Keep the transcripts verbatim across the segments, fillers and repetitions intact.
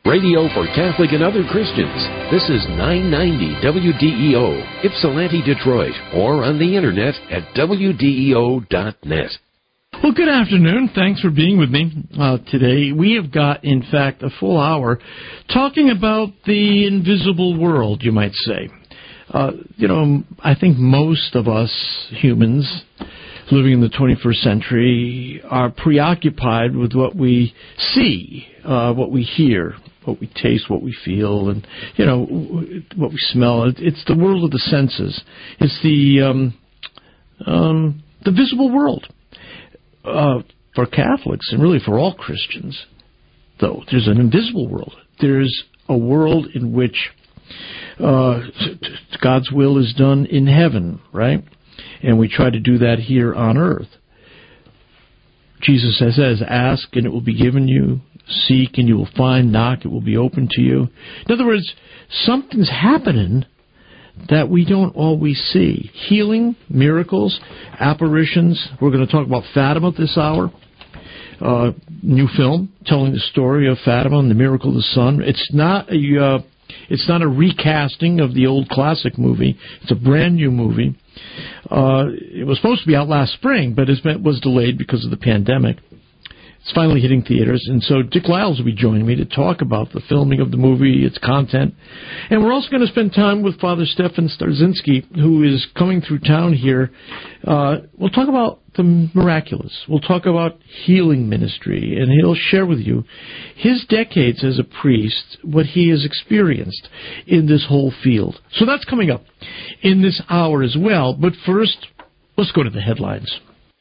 Radio for Catholic and other Christians. This is nine ninety W D E O, Ypsilanti, Detroit, or on the internet at W D E O dot net. Well, good afternoon. Thanks for being with me uh, today. We have got, in fact, a full hour talking about the invisible world, you might say. Uh, you know, I think most of us humans living in the twenty-first century are preoccupied with what we see, uh, what we hear, what we taste, what we feel, and, you know, what we smell. It's the world of the senses. It's the um, um, the visible world. Uh, for Catholics, and really for all Christians, though, there's an invisible world. There's a world in which uh, God's will is done in heaven, right? And we try to do that here on earth. Jesus says, ask and it will be given you, seek and you will find, knock, it will be open to you. In other words, something's happening that we don't always see. Healing, miracles, apparitions. We're going to talk about Fatima this hour. Uh, new film telling the story of Fatima and the miracle of the sun. It's not a uh, it's not a recasting of the old classic movie. It's a brand new movie. Uh, it was supposed to be out last spring, but it was delayed because of the pandemic. It's finally hitting theaters, and so Dick Lyles will be joining me to talk about the filming of the movie, its content. And we're also going to spend time with Father Stefan Starzinski, who is coming through town here. Uh, we'll talk about the miraculous. We'll talk about healing ministry, and he'll share with you his decades as a priest, what he has experienced in this whole field. So that's coming up in this hour as well. But first, let's go to the headlines.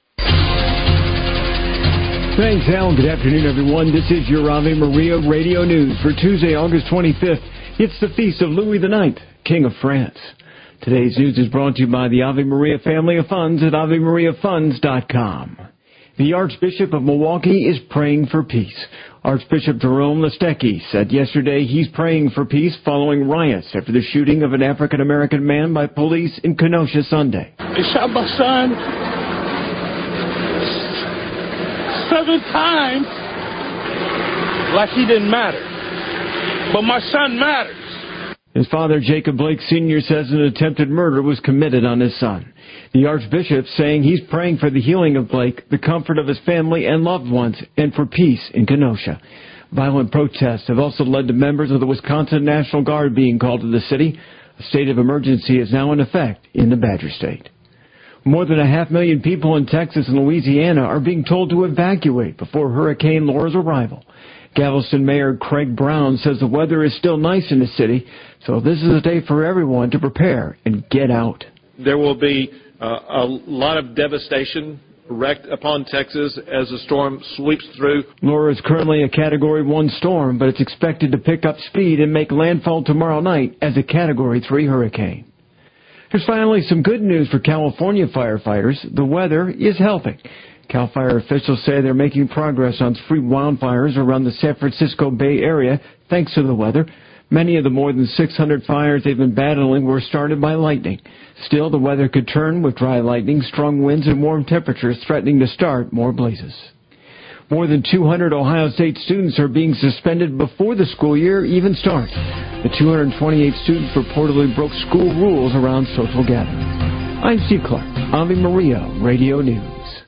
Thanks, Al. Good afternoon, everyone. This is your Ave Maria Radio News for Tuesday, August twenty-fifth. It's the feast of Louis the Ninth, King of France. Today's news is brought to you by the Ave Maria Family of Funds at Ave Maria Funds dot com. The Archbishop of Milwaukee is praying for peace. Archbishop Jerome Listecki said yesterday he's praying for peace following riots after the shooting of an African-American man by police in Kenosha Sunday. They shot my son seven times like he didn't matter. But my son matters. His father, Jacob Blake Senior, says an attempted murder was committed on his son. The Archbishop saying he's praying for the healing of Blake, the comfort of his family and loved ones, and for peace in Kenosha. Violent protests have also led to members of the Wisconsin National Guard being called to the city. A state of emergency is now in effect in the Badger State. More than a half million people in Texas and Louisiana are being told to evacuate before Hurricane Laura's arrival. Galveston Mayor Craig Brown says the weather is still nice in the city, so this is a day for everyone to prepare and get out. There will be uh, a lot of devastation wreaked upon Texas as the storm sweeps through. Laura is currently a Category one storm, but it's expected to pick up speed and make landfall tomorrow night as a Category three hurricane. There's finally some good news for California firefighters. The weather is helping. CAL FIRE officials say they're making progress on three wildfires around the San Francisco Bay Area thanks to the weather. Many of the more than six hundred fires they've been battling were started by lightning. Still, the weather could turn with dry lightning, strong winds, and warm temperatures threatening to start more blazes. More than two hundred Ohio State students are being suspended before the school year even starts. The two hundred twenty-eight students reportedly broke school rules around social gatherings. I'm Steve Clark, Ave Maria Radio News.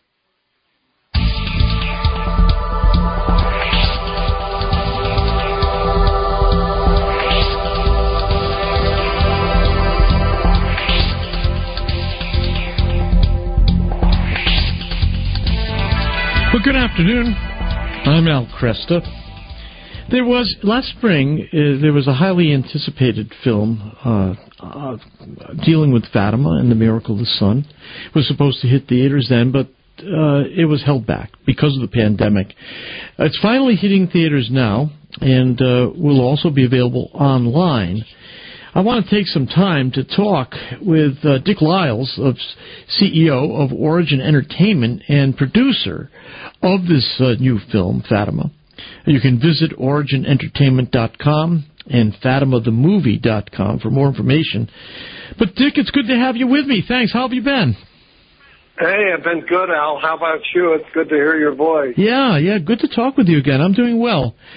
Well, good afternoon. I'm Al Cresta. There was, last spring, uh, there was a highly anticipated film uh, uh, dealing with Fatima and the miracle of the sun. It was supposed to hit theaters then, but uh, it was held back because of the pandemic. It's finally hitting theaters now, and uh, will also be available online. I want to take some time to talk with uh, Dick Lyles, of C E O of Origin Entertainment and producer of this uh, new film, Fatima. You can visit origin entertainment dot com and fatima the movie dot com for more information. But, Dick, it's good to have you with me. Thanks. How have you been? Hey, I've been good, Al. How about you? It's good to hear your voice. Yeah, yeah, good to talk with you again. I'm doing well.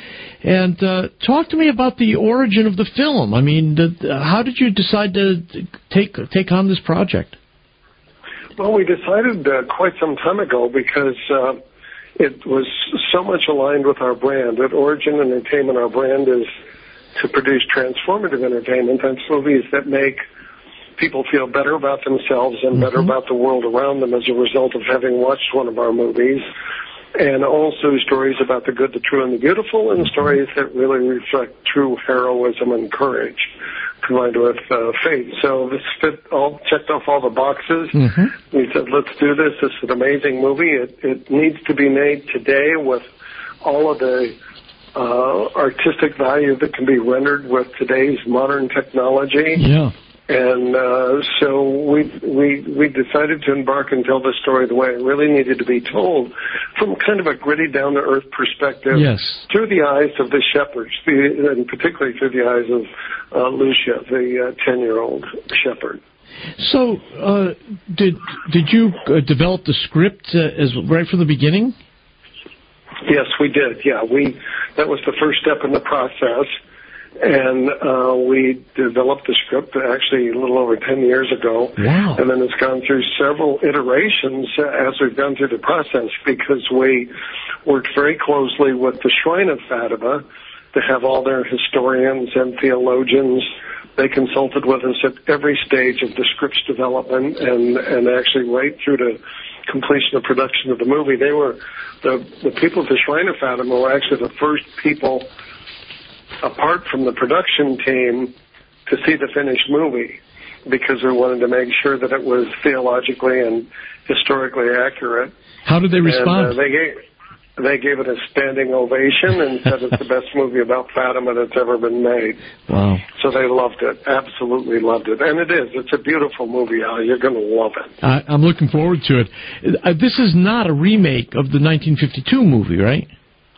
And uh, talk to me about the origin of the film. I mean, the, how did you decide to take take on this project? Well, we decided uh, quite some time ago because uh, it was so much aligned with our brand. At Origin Entertainment, our brand is to produce transformative entertainment. That's movies that make people feel better about themselves and better mm-hmm. about the world around them as a result of having watched one of our movies. And also stories about the good, the true, and the beautiful, and stories that really reflect true heroism and courage combined with uh, faith. So this fit all checked off all the boxes. Mm-hmm. We said, let's do this. This is an amazing movie. It, it needs to be made today with all of the uh, artistic value that can be rendered with today's modern technology. Yeah. And uh, so we we we decided to embark and tell the story the way it really needed to be told, from kind of a gritty, down-to-earth perspective, yes. through the eyes of the shepherds, the, and particularly through the eyes of uh, Lucia, the uh, ten-year-old shepherd. So, uh, did did you uh, develop the script uh, as right from the beginning? Yes, we did. Yeah, we that was the first step in the process. And uh, we developed the script actually a little over ten years ago. Wow. And then it's gone through several iterations as we've gone through the process, because we worked very closely with the Shrine of Fatima to have all their historians and theologians. They consulted with us at every stage of the script's development and, and actually right through to completion of production of the movie. They were, the, the people at the Shrine of Fatima were actually the first people, apart from the production team, to see the finished movie, because we wanted to make sure that it was theologically and historically accurate. How did they respond? And, uh, they gave they gave it a standing ovation and said it's the best movie about Fatima that's ever been made. Wow. So they loved it, absolutely loved it. And it is. It's a beautiful movie, Al. You're going to love it. I, I'm looking forward to it. Uh, this is not a remake of the nineteen fifty-two movie, right?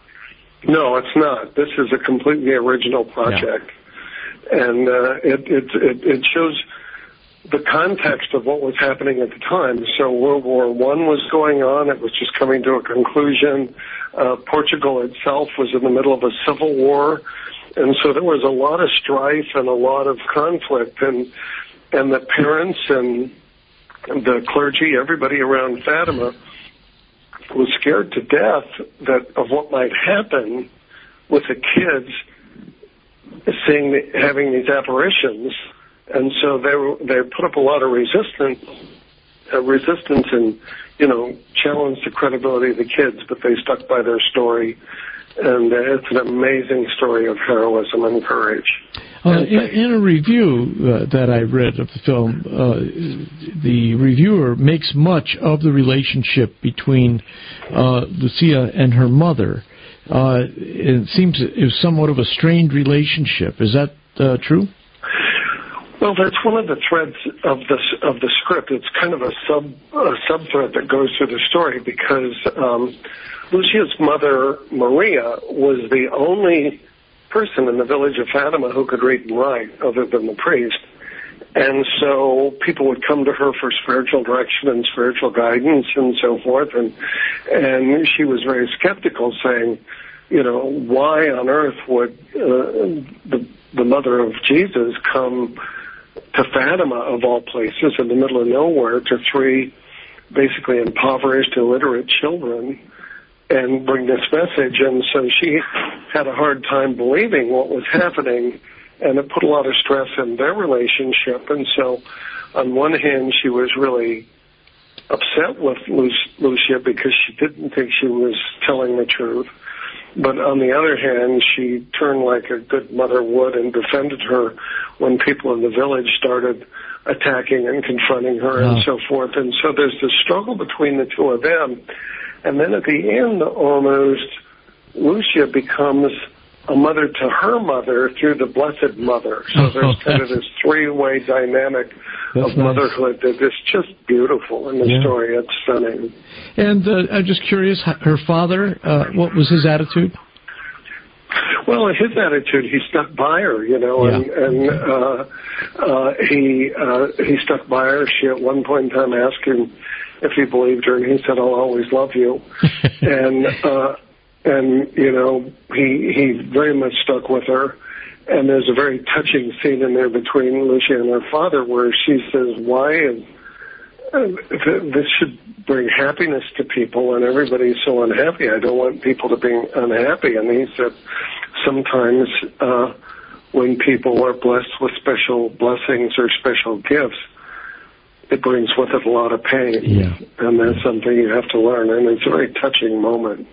No, it's not. This is a completely original project. Yeah. And uh, it, it, it, it shows the context of what was happening at the time. So World War One was going on. It was just coming to a conclusion. Uh, Portugal itself was in the middle of a civil war. And so there was a lot of strife and a lot of conflict. And, and the parents and the clergy, everybody around Fatima, was scared to death that of what might happen with the kids seeing the, having these apparitions, and so they were, they put up a lot of resistance, uh, resistance, and you know challenged the credibility of the kids. But they stuck by their story, and uh, it's an amazing story of heroism and courage. Uh, in, in a review uh, that I read of the film, uh, the reviewer makes much of the relationship between uh, Lucia and her mother. Uh, it seems it was somewhat of a strained relationship. Is that uh, true? Well, that's one of the threads of the of the script. It's kind of a sub a sub thread that goes through the story, because um, Lucia's mother, Maria, was the only person in the village of Fatima who could read and write other than the priest. And so people would come to her for spiritual direction and spiritual guidance and so forth. And, and she was very skeptical, saying, you know, why on earth would uh, the, the mother of Jesus come to Fatima, of all places, in the middle of nowhere, to three basically impoverished, illiterate children, and bring this message. And so she had a hard time believing what was happening, and it put a lot of stress in their relationship. And so on one hand, she was really upset with Lucia because she didn't think she was telling the truth. But on the other hand, she turned like a good mother would and defended her when people in the village started attacking and confronting her oh. and so forth. And so there's this struggle between the two of them. And then at the end, almost, Lucia becomes a mother to her mother through the Blessed Mother. So there's kind of this three-way dynamic That's of motherhood nice. that is just beautiful in the yeah. story. It's stunning. And uh, I'm just curious, her father, uh, what was his attitude? Well, his attitude, he stuck by her, you know, yeah. and, and uh, uh, he uh, he stuck by her. She at one point in time asked him if he believed her, and he said, "I'll always love you." and uh, and you know, he he very much stuck with her. And there's a very touching scene in there between Lucia and her father, where she says, "Why is uh, this should bring happiness to people, and everybody's so unhappy. I don't want people to be unhappy." And he said, "Sometimes uh, when people are blessed with special blessings or special gifts, it brings with it a lot of pain, yeah. and that's something you have to learn." And it's a very touching moment.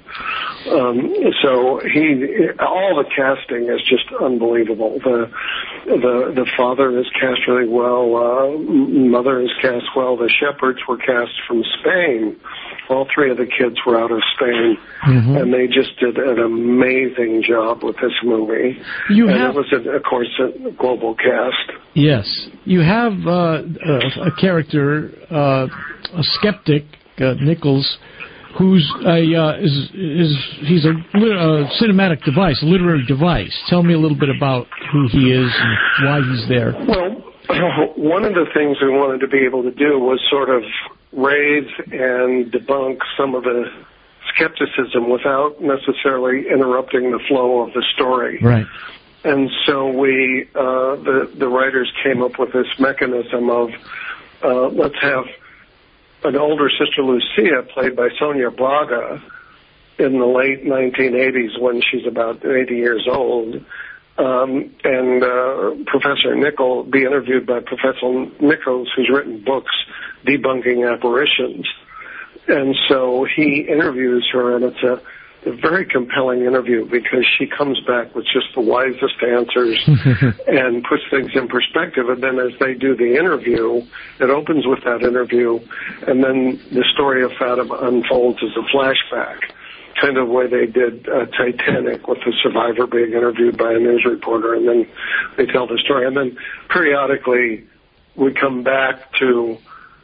Um, so he, all the casting is just unbelievable. The the the father is cast really well. Uh, mother is cast well. The shepherds were cast from Spain. All three of the kids were out of Spain, mm-hmm. and they just did an amazing job with this movie. You and have, it was, a, of course, a global cast. Yes. You have uh, a, a character, uh, a skeptic, uh, Nichols, who's a, uh, is, is, he's a, a cinematic device, a literary device. Tell me a little bit about who he is and why he's there. Well, one of the things we wanted to be able to do was sort of raise and debunk some of the skepticism without necessarily interrupting the flow of the story. Right. And so we, uh, the, the writers came up with this mechanism of, uh, let's have an older sister, Lucia, played by Sonia Braga, in the late nineteen eighties when she's about eighty years old, um, and uh, Professor Nichols be interviewed by Professor Nichols, who's written books debunking apparitions. And so he interviews her, and it's a a very compelling interview because she comes back with just the wisest answers and puts things in perspective. And then as they do the interview, it opens with that interview, and then the story of Fatima unfolds as a flashback, kind of the way they did uh, Titanic with the survivor being interviewed by a news reporter, and then they tell the story. And then periodically we come back to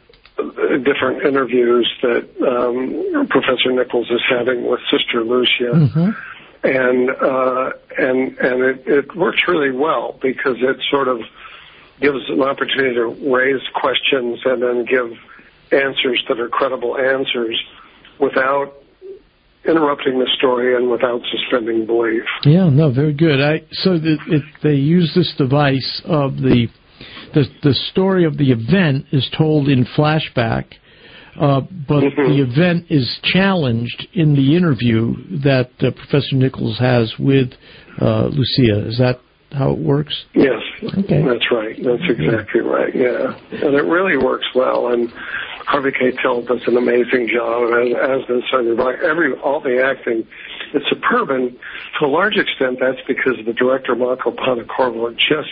different interviews that um, Professor Nichols is having with Sister Lucia, mm-hmm. and uh, and and it, it works really well because it sort of gives an opportunity to raise questions and then give answers that are credible answers without interrupting the story and without suspending belief. Yeah, no, very good. I so the, it, they use this device of the. The, the story of the event is told in flashback, uh, but mm-hmm. the event is challenged in the interview that uh, Professor Nichols has with uh, Lucia. Is that how it works? Yes, okay. That's right. That's exactly right, yeah. And it really works well, and Harvey Keitel does an amazing job, as, as does Sonia Braga. Every, all the acting is superb, and to a large extent that's because the director, Marco Panacorvo, just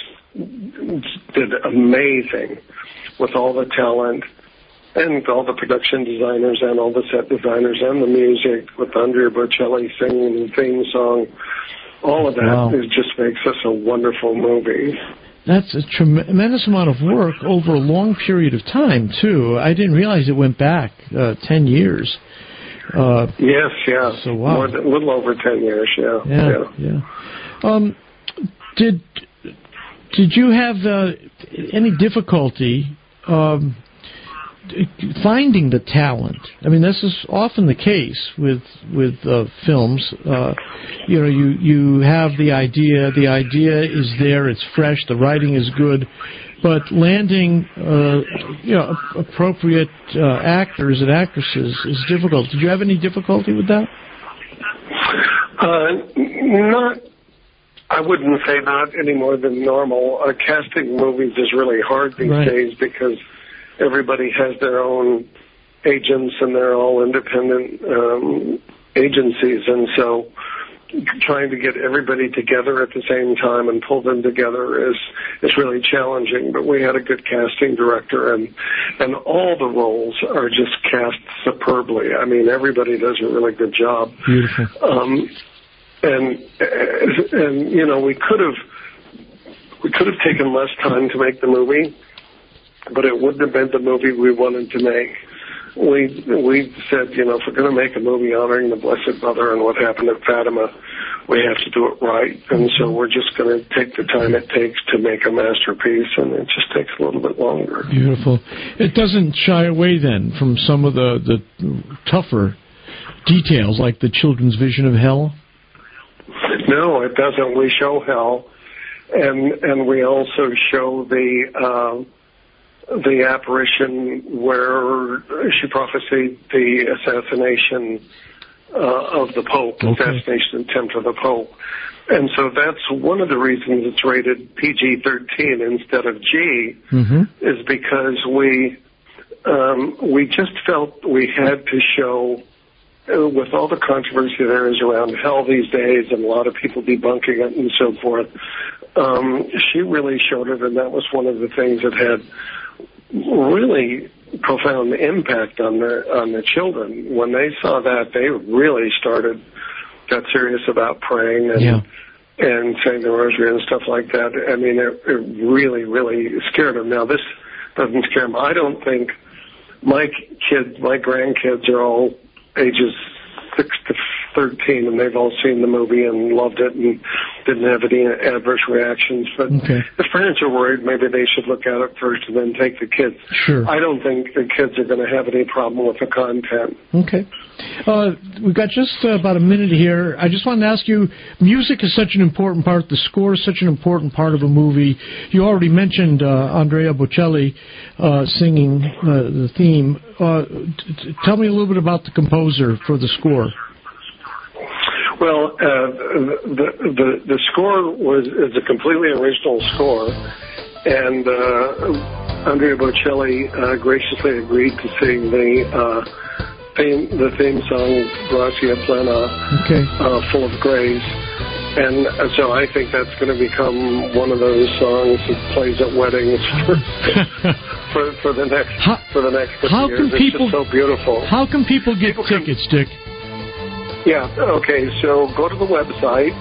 did amazing with all the talent and all the production designers and all the set designers and the music with Andrea Bocelli singing the theme song. All of that wow. is, just makes this a wonderful movie. That's a tremendous amount of work over a long period of time, too. I didn't realize it went back uh, ten years. Uh, yes, yeah. So, wow. More than, a little over ten years, yeah. Yeah, yeah. yeah. Um, did... Did you have uh, any difficulty um, finding the talent? I mean, this is often the case with with uh, films. Uh, you know, you you have the idea. The idea is there. It's fresh. The writing is good, but landing uh, you know appropriate uh, actors and actresses is difficult. Did you have any difficulty with that? Uh, not. I wouldn't say not any more than normal. Uh, casting movies is really hard these right. days because everybody has their own agents and they're all independent um, agencies. And so trying to get everybody together at the same time and pull them together is, is really challenging. But we had a good casting director, and, and all the roles are just cast superbly. I mean, everybody does a really good job. Beautiful. Um, And, and, you know, we could have, we could have taken less time to make the movie, but it wouldn't have been the movie we wanted to make. We, we said, you know, if we're going to make a movie honoring the Blessed Mother and what happened at Fatima, we have to do it right. And so we're just going to take the time it takes to make a masterpiece, and it just takes a little bit longer. Beautiful. It doesn't shy away then from some of the, the tougher details, like the children's vision of hell? No, it doesn't. We show hell, and and we also show the uh, the apparition where she prophesied the assassination uh, of the Pope, okay. assassination attempt of the Pope. And so that's one of the reasons it's rated P G thirteen instead of G, mm-hmm. is because we um, we just felt we had to show, uh, with all the controversy there is around hell these days and a lot of people debunking it and so forth, um, she really showed it, and that was one of the things that had really profound impact on the on the children. When they saw that, they really started got serious about praying and yeah. and saying the rosary and stuff like that. I mean, it, it really, really scared them. Now, this doesn't scare them. I don't think my kids, my grandkids are all ages six to thirteen, and they've all seen the movie and loved it and didn't have any adverse reactions. But okay. if parents are worried, maybe they should look at it first and then take the kids. Sure. I don't think the kids are going to have any problem with the content. Okay. Uh, we've got just uh, about a minute here. I just wanted to ask you, music is such an important part, the score is such an important part of a movie. You already mentioned uh, Andrea Bocelli uh, singing uh, the theme. Uh, t- t- tell me a little bit about the composer for the score. Well, uh, the, the the score was is a completely original score, and uh, Andrea Bocelli uh, graciously agreed to sing the uh, theme the theme song "Gracia Plena," okay. uh, full of grace, and so I think that's going to become one of those songs that plays at weddings for for, for the next how, for the next how years. Can people, it's just so beautiful. How can people get people tickets, can, Dick? Yeah, okay, so go to the website,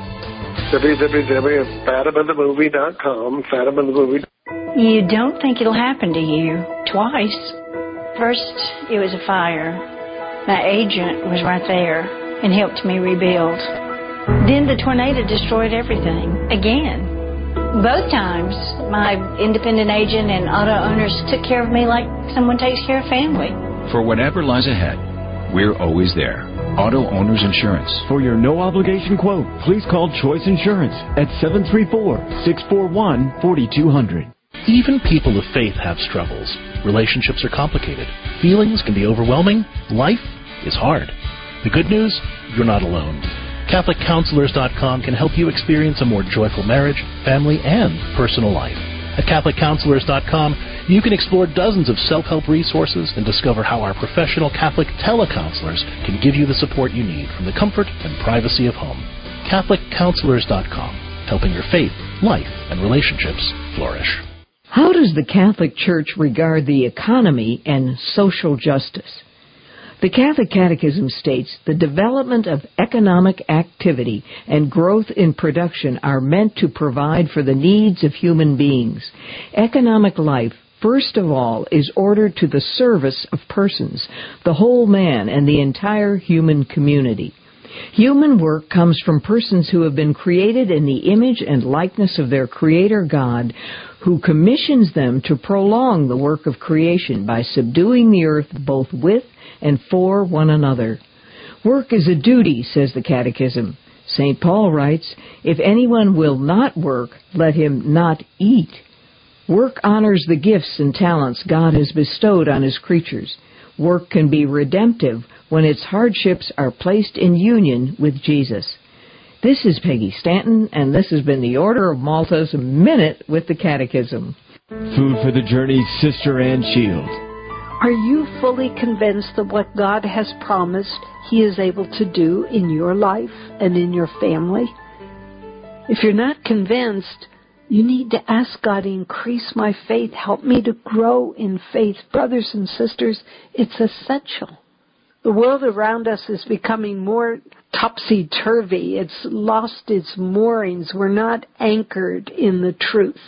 w w w dot fatima the movie dot com, Fatima the Movie. You don't think it'll happen to you twice. First, it was a fire. My agent was right there and helped me rebuild. Then the tornado destroyed everything, again. Both times, my independent agent and auto owners took care of me like someone takes care of family. For whatever lies ahead, we're always there. Auto Owners Insurance. For your no-obligation quote, please call Choice Insurance at seven three four, six four one, four two zero zero. Even people of faith have struggles. Relationships are complicated. Feelings can be overwhelming. Life is hard. The good news? You're not alone. Catholic Counselors dot com can help you experience a more joyful marriage, family, and personal life. At Catholic Counselors dot com, you can explore dozens of self-help resources and discover how our professional Catholic telecounselors can give you the support you need from the comfort and privacy of home. Catholic Counselors dot com, helping your faith, life, and relationships flourish. How does the Catholic Church regard the economy and social justice? The Catholic Catechism states the development of economic activity and growth in production are meant to provide for the needs of human beings. Economic life, first of all, is ordered to the service of persons, the whole man, and the entire human community. Human work comes from persons who have been created in the image and likeness of their Creator God, who commissions them to prolong the work of creation by subduing the earth both with and for one another. Work is a duty, says the Catechism. Saint Paul writes, if anyone will not work, let him not eat. Work honors the gifts and talents God has bestowed on His creatures. Work can be redemptive when its hardships are placed in union with Jesus. This is Peggy Stanton, and this has been the Order of Malta's Minute with the Catechism. Food for the Journey, Sister Ann Shield. Are you fully convinced that what God has promised He is able to do in your life and in your family? If you're not convinced, you need to ask God, increase my faith, help me to grow in faith. Brothers and sisters, it's essential. The world around us is becoming more topsy-turvy. It's lost its moorings. We're not anchored in the truth.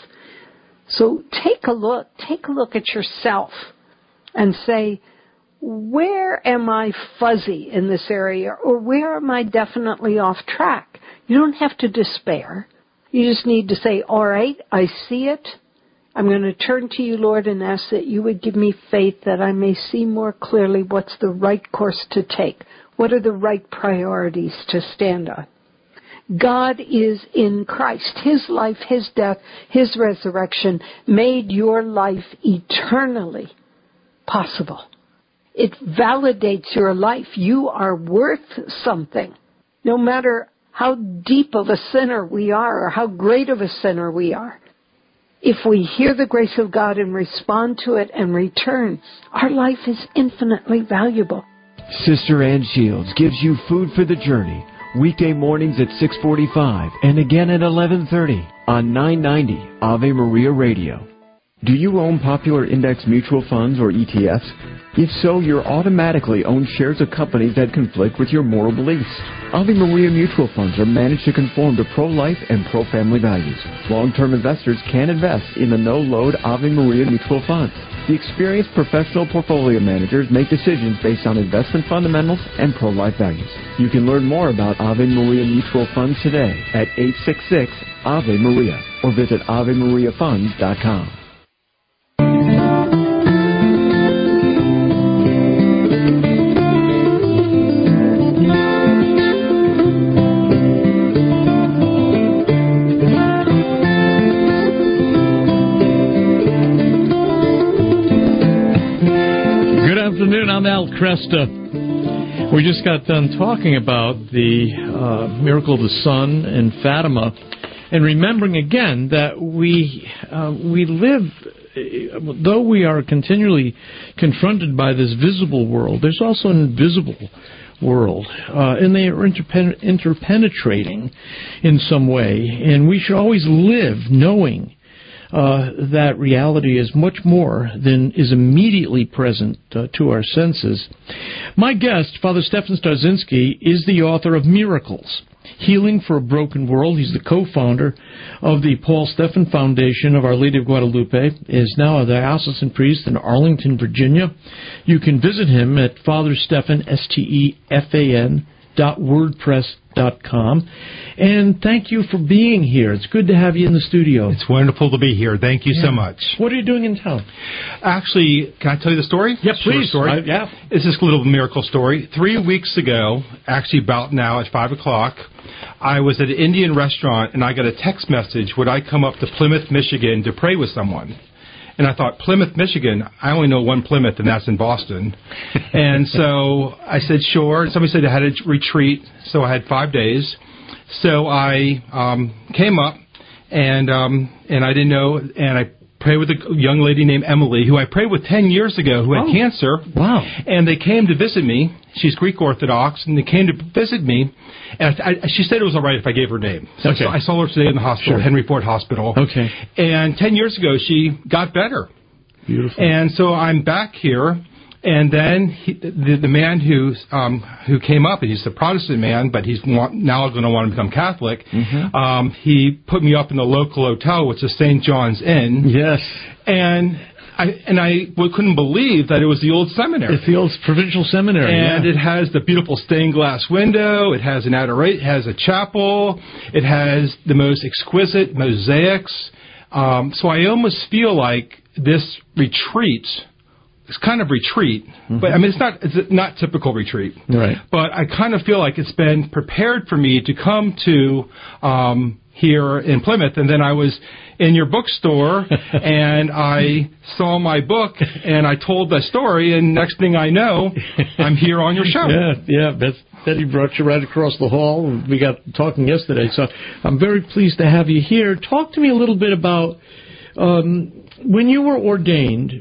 So take a look. Take a look at yourself and say, where am I fuzzy in this area, or where am I definitely off track? You don't have to despair. You just need to say, all right, I see it, I'm going to turn to you, Lord, and ask that you would give me faith that I may see more clearly what's the right course to take. What are the right priorities to stand on? God is in Christ. His life, His death, His resurrection made your life eternally possible. It validates your life. You are worth something. No matter how deep of a sinner we are or how great of a sinner we are, if we hear the grace of God and respond to it and return, our life is infinitely valuable. Sister Ann Shields gives you food for the journey, weekday mornings at six forty-five and again at eleven thirty on nine ninety Ave Maria Radio. Do you own popular index mutual funds or E T Fs? If so, you're automatically own shares of companies that conflict with your moral beliefs. Ave Maria mutual funds are managed to conform to pro-life and pro-family values. Long-term investors can invest in the no-load Ave Maria mutual funds. The experienced professional portfolio managers make decisions based on investment fundamentals and pro-life values. You can learn more about Ave Maria mutual funds today at eight six six Ave Maria or visit ave maria funds dot com. I'm Al Cresta. We just got done talking about the uh, miracle of the sun in Fatima, and remembering again that we uh, we live, though we are continually confronted by this visible world, there's also an invisible world, uh, and they are interpen- interpenetrating in some way, and we should always live knowing Uh, that reality is much more than is immediately present uh, to our senses. My guest, Father Stephan Starzyński, is the author of Miracles, Healing for a Broken World. He's the co-founder of the Paul Stephan Foundation of Our Lady of Guadalupe, is now a diocesan priest in Arlington, Virginia. You can visit him at Father Stephan, S T E F A N, dot wordpress dot com. And thank you for being here. It's good to have you in the studio. It's wonderful to be here. Thank you yeah. so much. What are you doing in town? Actually, can I tell you the story? Yeah, please. Story. I, yeah. It's this little miracle story. Three weeks ago, actually about now at five o'clock, I was at an Indian restaurant and I got a text message, would I come up to Plymouth, Michigan to pray with someone? And I thought, Plymouth, Michigan, I only know one Plymouth, and that's in Boston. And so I said, sure. And somebody said I had a retreat, so I had five days. So I um, came up, and um, and I didn't know, and I prayed with a young lady named Emily, who I prayed with ten years ago, who had oh. cancer. Wow. And they came to visit me. She's Greek Orthodox, and they came to visit me. And I, I, she said it was all right if I gave her name. So okay. I, saw, I saw her today in the hospital, sure. Henry Ford Hospital. Okay. And ten years ago, she got better. Beautiful. And so I'm back here. And then he, the, the man who um, who came up, and he's a Protestant man, but he's want, now going to want to become Catholic. Mm-hmm. Um, he put me up in the local hotel, which is Saint John's Inn. Yes. And I and I couldn't believe that it was the old seminary. It's the old provincial seminary. And yeah. it has the beautiful stained glass window. It has an adoration. It has a chapel. It has the most exquisite mosaics. Um, so I almost feel like this retreat. It's kind of retreat, mm-hmm. but I mean, it's not it's not typical retreat. Right. But I kind of feel like it's been prepared for me to come to um, here in Plymouth. And then I was in your bookstore, and I saw my book, and I told the story, and next thing I know, I'm here on your show. Yeah, yeah. Beth, Betty brought you right across the hall. We got talking yesterday, so I'm very pleased to have you here. Talk to me a little bit about... Um, when you were ordained,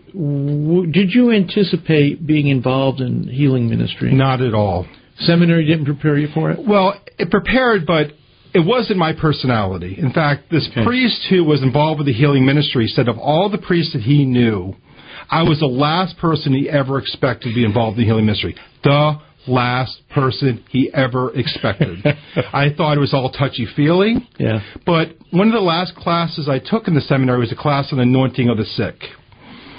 w- did you anticipate being involved in healing ministry? Not at all. Seminary didn't prepare you for it? Well, it prepared, but it wasn't my personality. In fact, this okay. priest who was involved with the healing ministry said of all the priests that he knew, I was the last person he ever expected to be involved in the healing ministry. The last person he ever expected. I thought it was all touchy-feely. Yeah. But one of the last classes I took in the seminary was a class on anointing of the sick.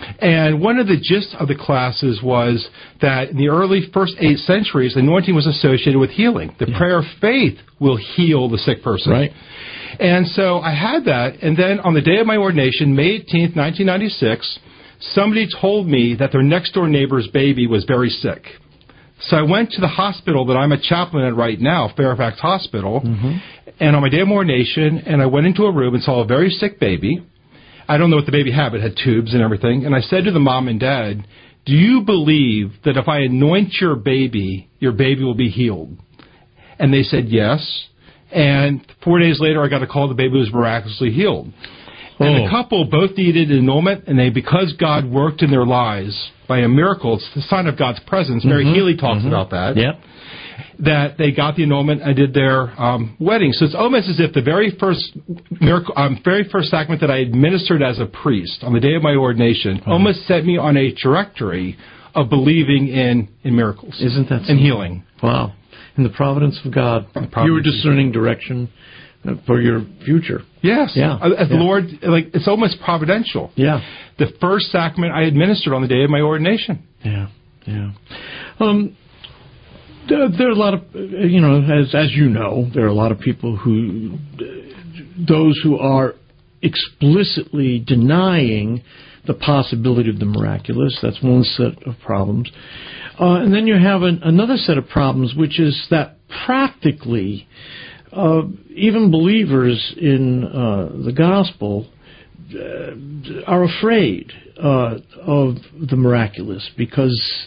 And one of the gist of the classes was that in the early first eight centuries, anointing was associated with healing. The yeah. prayer of faith will heal the sick person. Right. And so I had that, and then on the day of my ordination, May eighteenth, nineteen ninety-six, somebody told me that their next-door neighbor's baby was very sick. So I went to the hospital that I'm a chaplain at right now, Fairfax Hospital, mm-hmm. and on my day of ordination, and I went into a room and saw a very sick baby. I don't know what the baby had, but it had tubes and everything. And I said to the mom and dad, do you believe that if I anoint your baby, your baby will be healed? And they said yes. And four days later, I got a call the baby was miraculously healed. Oh. And the couple both needed annulment, and they, because God worked in their lives by a miracle, it's the sign of God's presence. Mm-hmm. Mary Healy talks mm-hmm. about that. Yep. That they got the annulment and did their um, wedding. So it's almost as if the very first miracle, um, very first sacrament that I administered as a priest on the day of my ordination mm-hmm. almost set me on a trajectory of believing in, in miracles. Isn't that and healing? Wow. In the providence of God, providence you were discerning direction for your future. Yes. Yeah. As the yeah. Lord, like, it's almost providential. Yeah. The first sacrament I administered on the day of my ordination. Yeah. Yeah. Um, there, there are a lot of, you know, as as you know, there are a lot of people who, those who are explicitly denying the possibility of the miraculous. That's one set of problems. Uh, and then you have an, another set of problems, which is that practically, uh, even believers in uh, the gospel uh, are afraid uh, of the miraculous because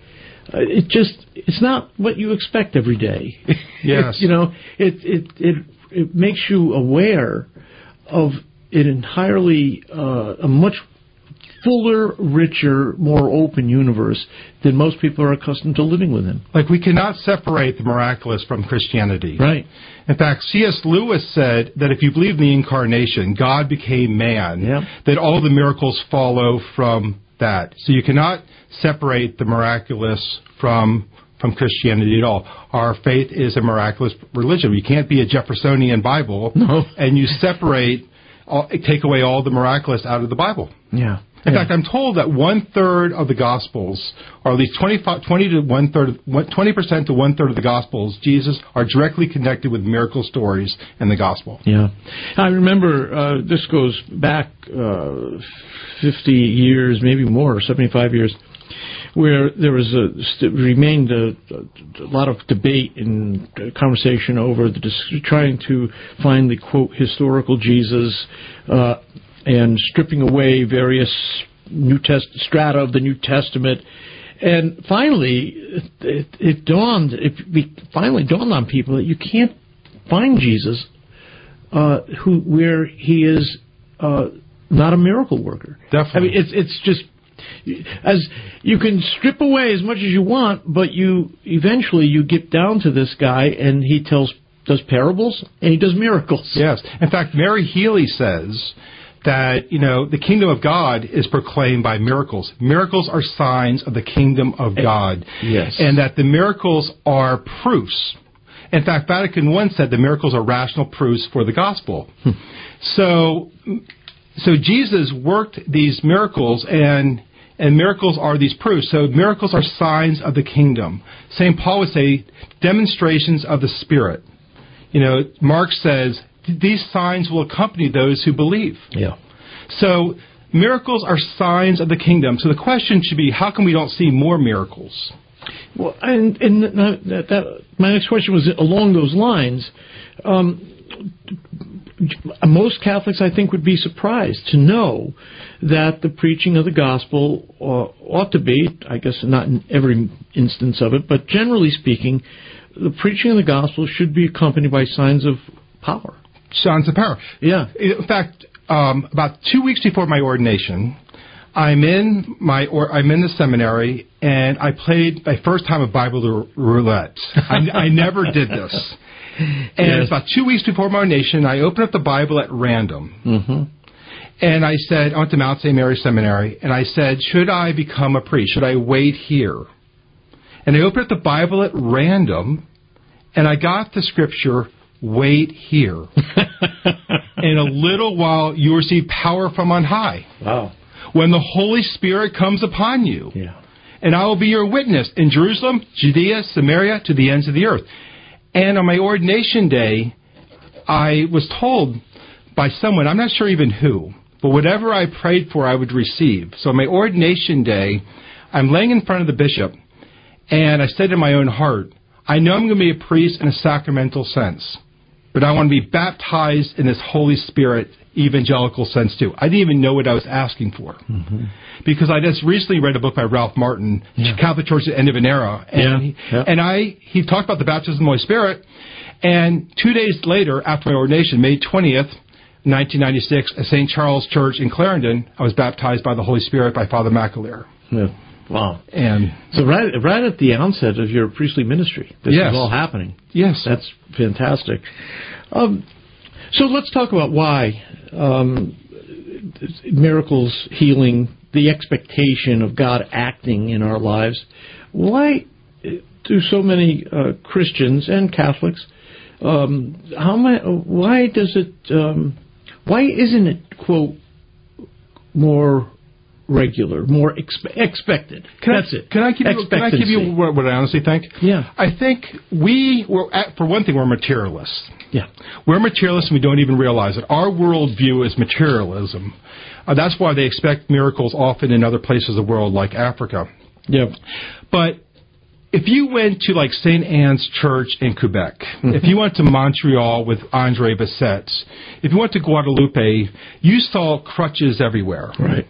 it just, it's not what you expect every day. Yes. you know, it, it, it, it makes you aware of an entirely, uh, a much fuller, richer, more open universe than most people are accustomed to living within. Like, we cannot separate the miraculous from Christianity. Right. In fact, C S Lewis said that if you believe in the incarnation, God became man, yep. that all the miracles follow from that. So you cannot separate the miraculous from from Christianity at all. Our faith is a miraculous religion. You can't be a Jeffersonian Bible no. and you separate, all, take away all the miraculous out of the Bible. Yeah. In yeah. fact, I'm told that one third of the Gospels, or at least twenty-five, twenty to one third, twenty percent to one third of the Gospels, Jesus are directly connected with miracle stories in the Gospel. Yeah, I remember uh, this goes back uh, fifty years, maybe more, seventy-five years, where there was a st- remained a, a lot of debate and conversation over the dis- trying to find the quote historical Jesus. Uh, and stripping away various New Test strata of the New Testament, and finally, it, it, it dawned. It finally dawned on people that you can't find Jesus, uh, who where he is uh, not a miracle worker. Definitely. I mean, it's it's just as you can strip away as much as you want, but you eventually you get down to this guy, and he tells does parables and he does miracles. Yes. In fact, Mary Healy says that, you know, the kingdom of God is proclaimed by miracles. Miracles are signs of the kingdom of God. Yes. And that the miracles are proofs. In fact, Vatican I said the miracles are rational proofs for the gospel. Hmm. So, so Jesus worked these miracles, and and miracles are these proofs. So miracles are signs of the kingdom. Saint Paul would say demonstrations of the Spirit. You know, Mark says, these signs will accompany those who believe. Yeah. So miracles are signs of the kingdom. So the question should be, how come we don't see more miracles? Well, and, and that, that, my next question was along those lines. Um, most Catholics, I think, would be surprised to know that the preaching of the gospel uh, ought to be, I guess not in every instance of it, but generally speaking, the preaching of the gospel should be accompanied by signs of power. Signs of power. Yeah. In fact, um, about two weeks before my ordination, I'm in my or I'm in the seminary, and I played my first time of Bible roulette. I, I never did this. And yes. About two weeks before my ordination, I opened up the Bible at random. Mm-hmm. And I said, I went to Mount Saint Mary Seminary, and I said, should I become a priest? Should I wait here? And I opened up the Bible at random, and I got the scripture, wait here. In a little while, you will receive power from on high. Wow. when the Holy Spirit comes upon you. Yeah. And I will be your witness in Jerusalem, Judea, Samaria, to the ends of the earth. And on my ordination day, I was told by someone, I'm not sure even who, but whatever I prayed for, I would receive. So on my ordination day, I'm laying in front of the bishop, and I said in my own heart, I know I'm going to be a priest in a sacramental sense, but I want to be baptized in this Holy Spirit evangelical sense too. I didn't even know what I was asking for. Mm-hmm. Because I just recently read a book by Ralph Martin, yeah. Catholic Church at the End of an Era, and, yeah. he, yeah. and I he talked about the baptism of the Holy Spirit, and two days later, after my ordination, May twentieth, nineteen ninety-six, at Saint Charles Church in Clarendon, I was baptized by the Holy Spirit by Father McAleer. Yeah. Wow. And so right right at the onset of your priestly ministry, this yes. is all happening. Yes. That's fantastic. Um, so let's talk about why um, miracles, healing, the expectation of God acting in our lives. Why do so many uh, Christians and Catholics, um, how many, why does it, um, why isn't it, quote, more regular, more expe- expected? Can That's I, it. Can I give you, can I give you what, what I honestly think? Yeah. I think we, we're at, for one thing, we're materialists. Yeah. We're materialists and we don't even realize it. Our worldview is materialism. Uh, that's why they expect miracles often in other places of the world like Africa. Yeah. But if you went to like Saint Anne's Church in Quebec, mm-hmm. if you went to Montreal with Andre Bessette, if you went to Guadalupe, you saw crutches everywhere. Right.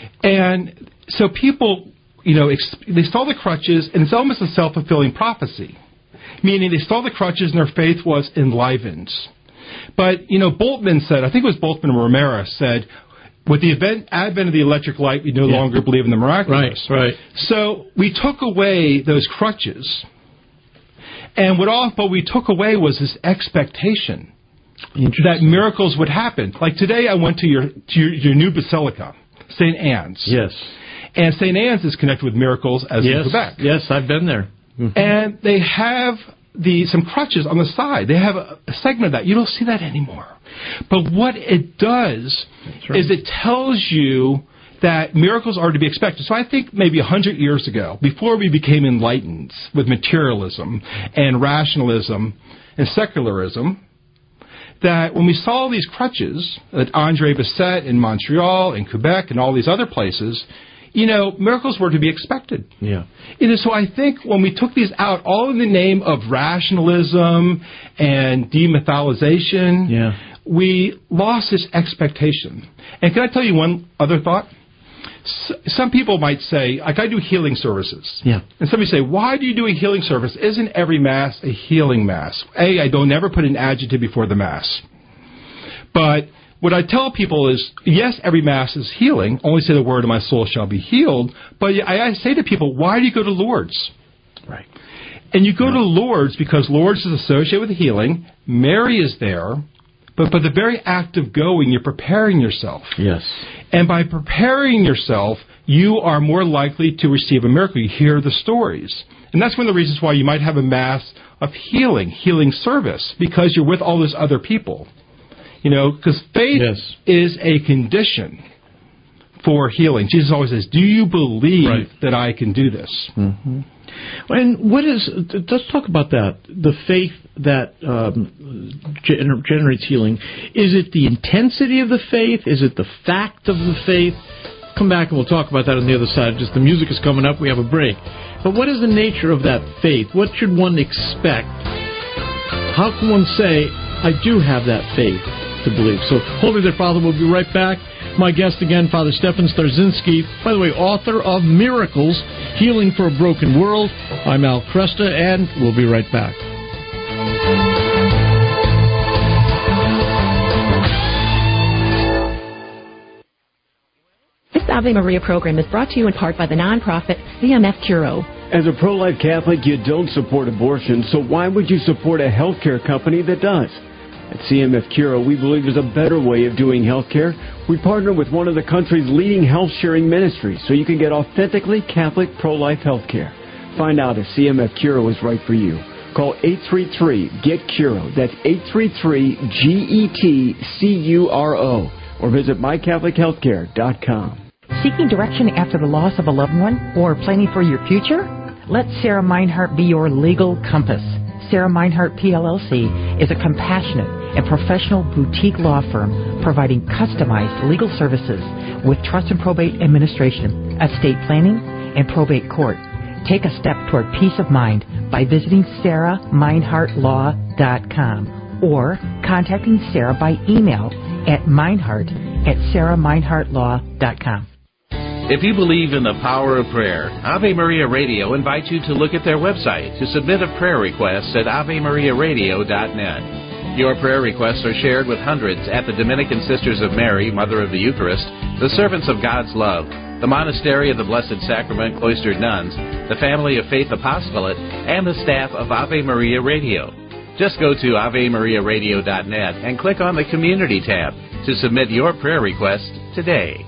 And so people, you know, ex- they saw the crutches, and it's almost a self-fulfilling prophecy, meaning they saw the crutches and their faith was enlivened. But, you know, Boltman said, I think it was Boltman Ramirez said, with the event, advent of the electric light, we no yeah. longer believe in the miraculous. Right, right. So we took away those crutches, and what, all, what we took away was this expectation that miracles would happen. Like today I went to your, to your, your new basilica, Saint Anne's. Yes. And Saint Anne's is connected with miracles as yes. in Quebec. Yes, I've been there. Mm-hmm. And they have the some crutches on the side. They have a, a segment of that. You don't see that anymore. But what it does right. is it tells you that miracles are to be expected. So I think maybe a hundred years ago, before we became enlightened with materialism and rationalism and secularism, that when we saw these crutches at Andre Bessette in Montreal, in Quebec, and all these other places, you know, miracles were to be expected. Yeah. And so I think when we took these out, all in the name of rationalism and demytholization, yeah. we lost this expectation. And can I tell you one other thought? S- some people might say, like I do healing services. Yeah. And somebody say, why do you do a healing service? Isn't every Mass a healing Mass? A, I don't never put an adjective before the Mass. But what I tell people is, yes, every Mass is healing. Only say the word and my soul shall be healed. But I, I say to people, why do you go to Lourdes? Right. And you go right. to Lourdes because Lourdes is associated with healing. Mary is there. But by the very act of going, you're preparing yourself. Yes. And by preparing yourself, you are more likely to receive a miracle. You hear the stories. And that's one of the reasons why you might have a Mass of healing, healing service, because you're with all those other people. You know, because faith yes. is a condition for healing. Jesus always says, do you believe right. that I can do this? Mm-hmm. And what is, let's talk about that, the faith that um, gener- generates healing. Is it the intensity of the faith? Is it the fact of the faith? Come back and we'll talk about that on the other side. Just the music is coming up, we have a break. But what is the nature of that faith? What should one expect? How can one say, I do have that faith to believe? So hold it there, Father. We'll be right back. My guest again, Father Stefan Starzinski, by the way, author of Miracles, Healing for a Broken World. I'm Al Kresta, and we'll be right back. This Ave Maria program is brought to you in part by the nonprofit C M F Curo. As a pro-life Catholic, you don't support abortion, so why would you support a healthcare company that does? At C M F Curo, we believe there's a better way of doing healthcare. We partner with one of the country's leading health-sharing ministries so you can get authentically Catholic pro-life healthcare. Find out if C M F Curo is right for you. Call eight three three, G E T C U R O. That's eight three three, G E T C U R O. Or visit my catholic healthcare dot com. Seeking direction after the loss of a loved one or planning for your future? Let Sarah Meinhardt be your legal compass. Sarah Meinhardt P L L C is a compassionate and professional boutique law firm providing customized legal services with trust and probate administration, estate planning, and probate court. Take a step toward peace of mind by visiting sarah meinhardt law dot com or contacting Sarah by email at meinhardt at sarah meinhardt law dot com. If you believe in the power of prayer, Ave Maria Radio invites you to look at their website to submit a prayer request at ave maria radio dot net. Your prayer requests are shared with hundreds at the Dominican Sisters of Mary, Mother of the Eucharist, the Servants of God's Love, the Monastery of the Blessed Sacrament Cloistered Nuns, the Family of Faith Apostolate, and the staff of Ave Maria Radio. Just go to ave maria radio dot net and click on the Community tab to submit your prayer request today.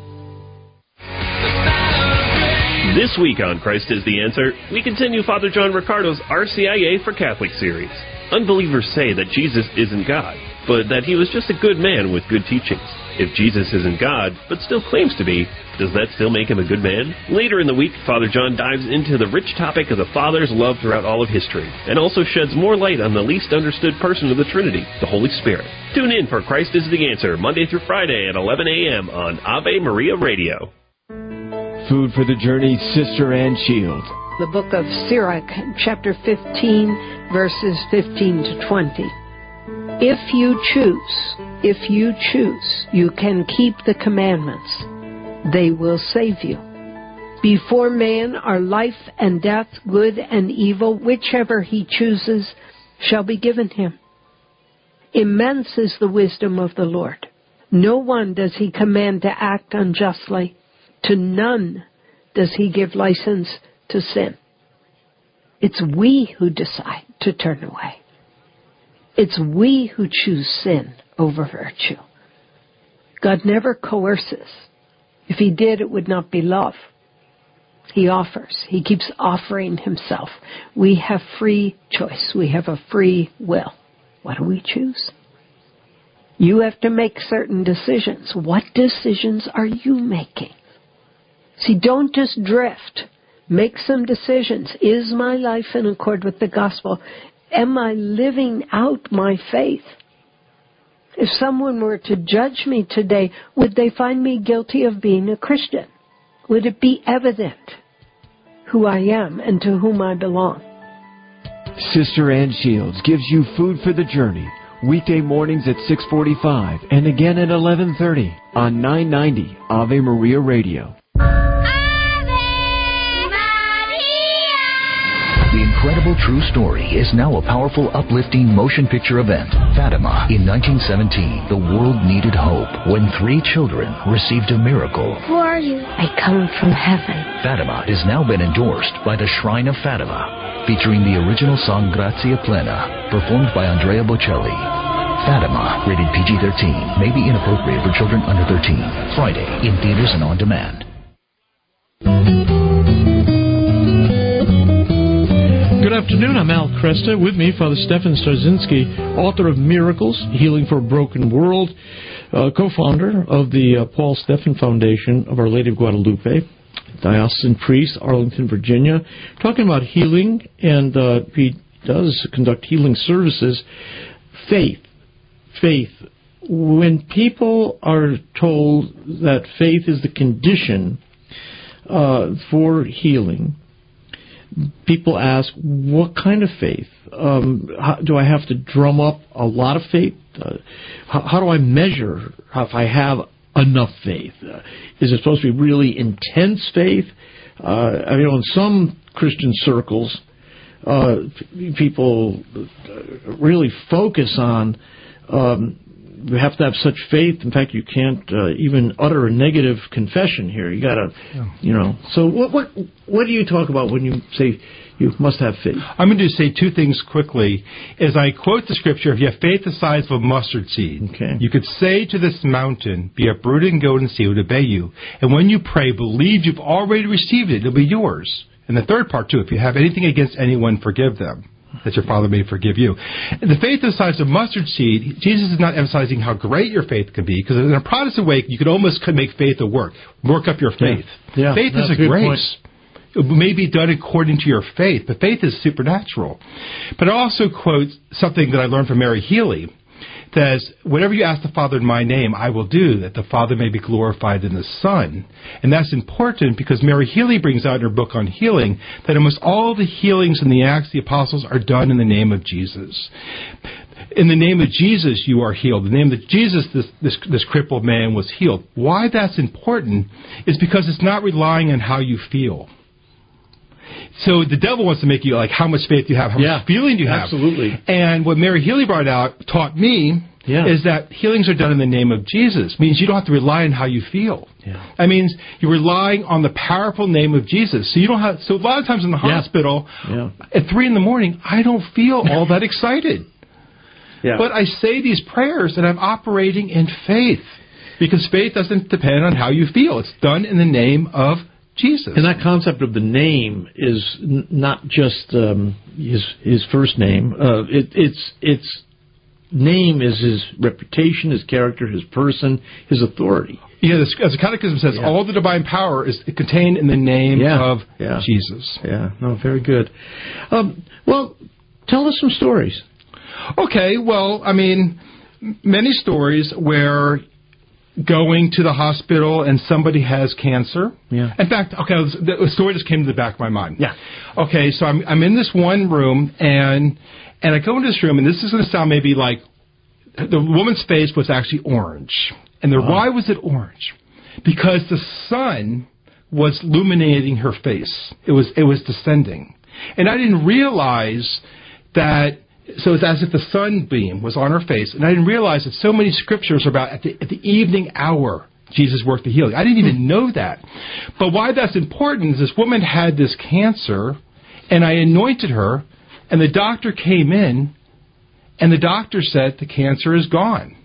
This week on Christ is the Answer, we continue Father John Riccardo's R C I A for Catholic series. Unbelievers say that Jesus isn't God, but that he was just a good man with good teachings. If Jesus isn't God, but still claims to be, does that still make him a good man? Later in the week, Father John dives into the rich topic of the Father's love throughout all of history, and also sheds more light on the least understood person of the Trinity, the Holy Spirit. Tune in for Christ is the Answer, Monday through Friday at eleven a.m. on Ave Maria Radio. Food for the Journey, Sister Ann Shield. The book of Sirach, chapter fifteen, verses fifteen to twenty. If you choose, if you choose, you can keep the commandments. They will save you. Before man are life and death, good and evil, whichever he chooses shall be given him. Immense is the wisdom of the Lord. No one does he command to act unjustly. To none does he give license to sin. It's we who decide to turn away. It's we who choose sin over virtue. God never coerces. If he did, it would not be love. He offers. He keeps offering himself. We have free choice. We have a free will. What do we choose? You have to make certain decisions. What decisions are you making? See, don't just drift. Make some decisions. Is my life in accord with the gospel? Am I living out my faith? If someone were to judge me today, would they find me guilty of being a Christian? Would it be evident who I am and to whom I belong? Sister Ann Shields gives you Food for the Journey, weekday mornings at six forty-five and again at eleven thirty on nine ninety Ave Maria Radio. The incredible true story is now a powerful, uplifting motion picture event. Fatima. In nineteen seventeen, the world needed hope when three children received a miracle. Who are you? I come from heaven. Fatima has now been endorsed by the Shrine of Fatima, featuring the original song Grazia Plena, performed by Andrea Bocelli. Fatima, rated P G thirteen, may be inappropriate for children under thirteen. Friday, in theaters and on demand. Good afternoon, I'm Al Kresta. With me, Father Stefan Starzinski, author of Miracles, Healing for a Broken World, uh, co-founder of the uh, Paul Stephan Foundation of Our Lady of Guadalupe, diocesan priest, Arlington, Virginia, talking about healing, and uh, he does conduct healing services. Faith. Faith. When people are told that faith is the condition uh, for healing, people ask, what kind of faith? Um, how, do I have to drum up a lot of faith? Uh, how, how do I measure if I have enough faith? Uh, is it supposed to be really intense faith? Uh, I mean, in some Christian circles, uh, p- people really focus on um, you have to have such faith. In fact, you can't uh, even utter a negative confession here. You got to, yeah. you know. So what, what what do you talk about when you say you must have faith? I'm going to say two things quickly. As I quote the scripture, if you have faith the size of a mustard seed, okay. you could say to this mountain, be uprooted and go and see it would obey you. And when you pray, believe you've already received it. It'll be yours. And the third part, too, if you have anything against anyone, forgive them. that your Father may forgive you. And the faith the size of mustard seed, Jesus is not emphasizing how great your faith can be, because in a Protestant way, you could almost make faith a work, work up your faith. Yeah. Yeah, faith is a grace. Point. It may be done according to your faith, but faith is supernatural. But I also quote something that I learned from Mary Healy, that says, whatever you ask the Father in my name, I will do, that the Father may be glorified in the Son. And that's important because Mary Healy brings out in her book on healing that almost all the healings in the Acts of the Apostles are done in the name of Jesus. In the name of Jesus, you are healed. In the name of Jesus, this, this, this crippled man was healed. Why that's important is because it's not relying on how you feel. So the devil wants to make you like how much faith you have, how yeah, much feeling you have. Absolutely. And what Mary Healy brought out, taught me, yeah. is that healings are done in the name of Jesus. Means you don't have to rely on how you feel. Yeah. That means you're relying on the powerful name of Jesus. So you don't have. So a lot of times in the yeah. hospital, yeah. at three in the morning, I don't feel all that excited. Yeah. But I say these prayers and I'm operating in faith because faith doesn't depend on how you feel. It's done in the name of Jesus. And that concept of the name is n- not just um, his his first name. Uh, it, it's it's name is his reputation, his character, his person, his authority. Yeah, this, as the Catechism says, yeah. all the divine power is contained in the name yeah. of yeah. Jesus. Yeah, no, very good. Um, well, tell us some stories. Okay, well, I mean, many stories where going to the hospital and somebody has cancer. Yeah. In fact, okay, the story just came to the back of my mind. Yeah. Okay, so I'm I'm in this one room and and I go into this room and this is going to sound maybe like the woman's face was actually orange. And the, oh. why was it orange? Because the sun was illuminating her face. It was it was descending. And I didn't realize that. So it's as if the sunbeam was on her face, and I didn't realize that so many scriptures are about at the, at the evening hour Jesus worked the healing. I didn't even know that. But why that's important is this woman had this cancer, and I anointed her, and the doctor came in, and the doctor said the cancer is gone.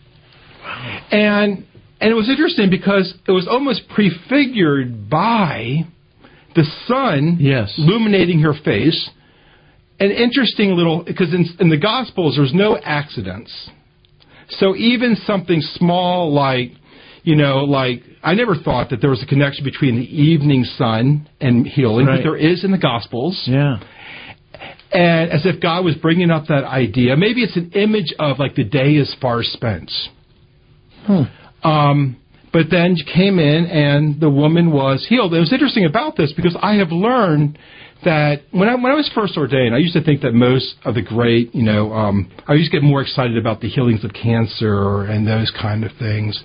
Wow. And and it was interesting because it was almost prefigured by the sun yes. illuminating her face. An interesting little, because in, in the Gospels there's no accidents. So even something small like, you know, like, I never thought that there was a connection between the evening sun and healing, right. but there is in the Gospels. Yeah. And as if God was bringing up that idea. Maybe it's an image of like the day is far spent. Hmm. Um, but then she came in and the woman was healed. It was interesting about this because I have learned that when I when I was first ordained, I used to think that most of the great, you know, um, I used to get more excited about the healings of cancer and those kind of things.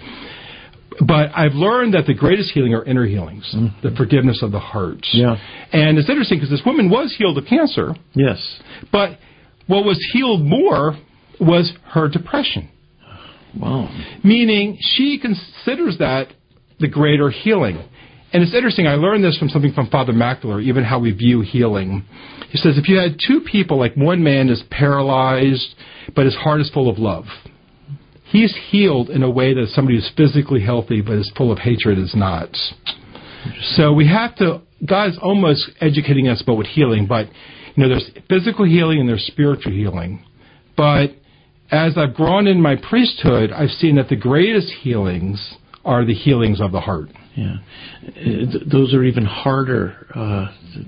But I've learned that the greatest healing are inner healings, mm-hmm. the forgiveness of the heart. Yeah. And it's interesting because this woman was healed of cancer. Yes. But what was healed more was her depression. Wow. Meaning she considers that the greater healing. And it's interesting, I learned this from something from Father Mackler, even how we view healing. He says if you had two people, like one man is paralyzed, but his heart is full of love. He's healed in a way that somebody who's physically healthy, but is full of hatred is not. So we have to, God is almost educating us about what healing, but you know, there's physical healing and there's spiritual healing. But as I've grown in my priesthood, I've seen that the greatest healings are the healings of the heart. Yeah, those are even harder uh,